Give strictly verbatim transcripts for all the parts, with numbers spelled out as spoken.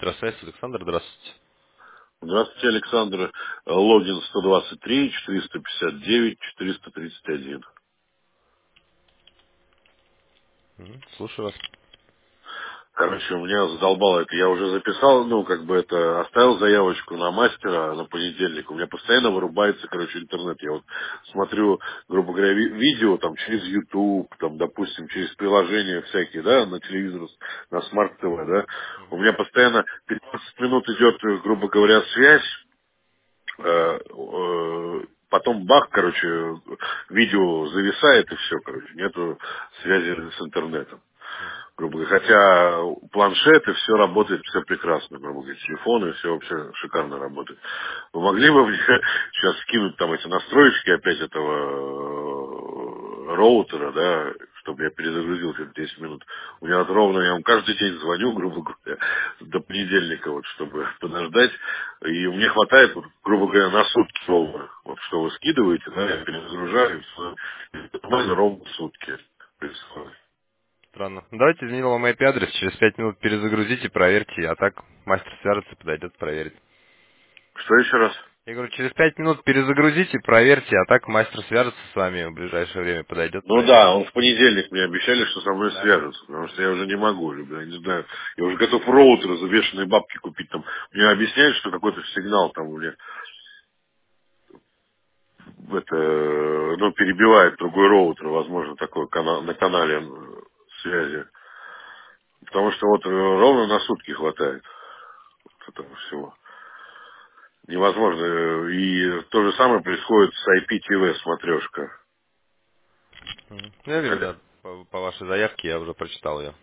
Электросвязь, Александр, здравствуйте. Здравствуйте, Александр. Логин сто двадцать три, четыреста пятьдесят девять, четыреста тридцать один. Мгм, слушаю вас. Короче, у меня задолбало это. Я уже записал, ну, как бы это, оставил заявочку на мастера на понедельник. У меня постоянно вырубается, короче, интернет. Я вот смотрю, грубо говоря, ви- видео там через YouTube, там, допустим, через приложения всякие, да, на телевизор, на смарт-ТВ, да. У меня постоянно пятнадцать минут идет, грубо говоря, связь. Э, э, Потом бах, короче, видео зависает и все, короче, нету связи с интернетом. Грубо говоря, хотя планшеты, все работает, все прекрасно, грубо говоря, телефоны, все вообще шикарно работает. Вы могли бы мне сейчас скинуть там эти настроечки опять этого э, роутера, да, чтобы я перезагрузил через десять минут. У меня вот ровно, я вам каждый день звоню, грубо говоря, до понедельника, вот, чтобы подождать. И мне хватает, вот, грубо говоря, на сутки ровно. Вот что вы скидываете, да, я перезагружаю, всё. Нормально ровно сутки происходит. Странно. Давайте изменил вам ай пи адрес, через пять минут перезагрузите, проверьте, а так мастер свяжется, подойдет, проверит. Что еще раз? Я говорю, через пять минут перезагрузите, проверьте, а так мастер свяжется с вами в ближайшее время, подойдет, Ну проверит. да, он в понедельник мне обещали, что со мной Да. свяжутся, потому что я уже не могу, ребят, я не знаю, я уже готов роутер за бешеные бабки купить там. Мне объясняют, что какой-то сигнал там у меня это, ну, перебивает другой роутер, возможно, такой кана- на канале э, связи. Потому что вот э, ровно на сутки хватает вот этого всего. Невозможно. э, И то же самое происходит с ай пи ти ви смотрешка. Мгм. Я вижу, да, по, по вашей заявке я уже прочитал ее,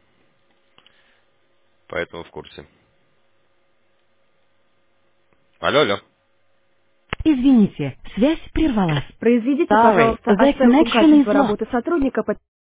поэтому в курсе. Алло, алло. Извините, связь прервалась. Произведите, Sorry, пожалуйста, the оценку connection is качества lost. работы сотрудника по